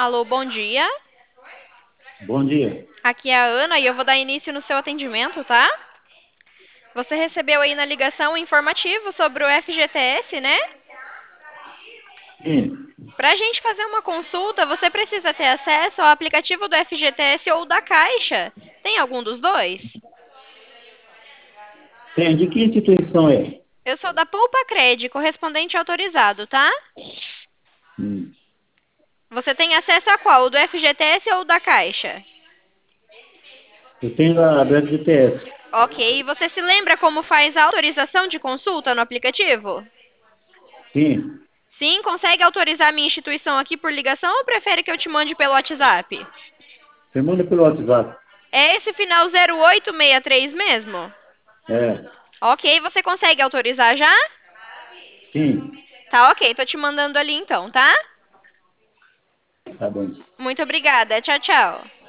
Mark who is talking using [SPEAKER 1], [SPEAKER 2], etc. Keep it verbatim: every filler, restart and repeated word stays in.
[SPEAKER 1] Alô, bom dia.
[SPEAKER 2] Bom dia.
[SPEAKER 1] Aqui é a Ana e eu vou dar início no seu atendimento, tá? Você recebeu aí na ligação um informativo sobre o F G T S, né?
[SPEAKER 2] Sim,
[SPEAKER 1] Para a gente fazer uma consulta, você precisa ter acesso ao aplicativo do F G T S ou da Caixa. Tem algum dos dois?
[SPEAKER 2] tem. De que instituição é?
[SPEAKER 1] Eu sou da Poupa Cred, correspondente autorizado, tá?
[SPEAKER 2] Hum.
[SPEAKER 1] Você tem acesso a qual? O do F G T S ou o da Caixa?
[SPEAKER 2] Eu tenho a do F G T S.
[SPEAKER 1] Ok, e você se lembra como faz a autorização de consulta no aplicativo?
[SPEAKER 2] Sim.
[SPEAKER 1] Sim, consegue autorizar a minha instituição aqui por ligação ou prefere que eu te mande pelo WhatsApp?
[SPEAKER 2] Você manda pelo WhatsApp.
[SPEAKER 1] É esse final zero oito seis três mesmo?
[SPEAKER 2] É.
[SPEAKER 1] Ok, você consegue autorizar já?
[SPEAKER 2] Sim.
[SPEAKER 1] Tá ok, tô te mandando ali então, tá?
[SPEAKER 2] Tá bom.
[SPEAKER 1] Muito obrigada, tchau, tchau.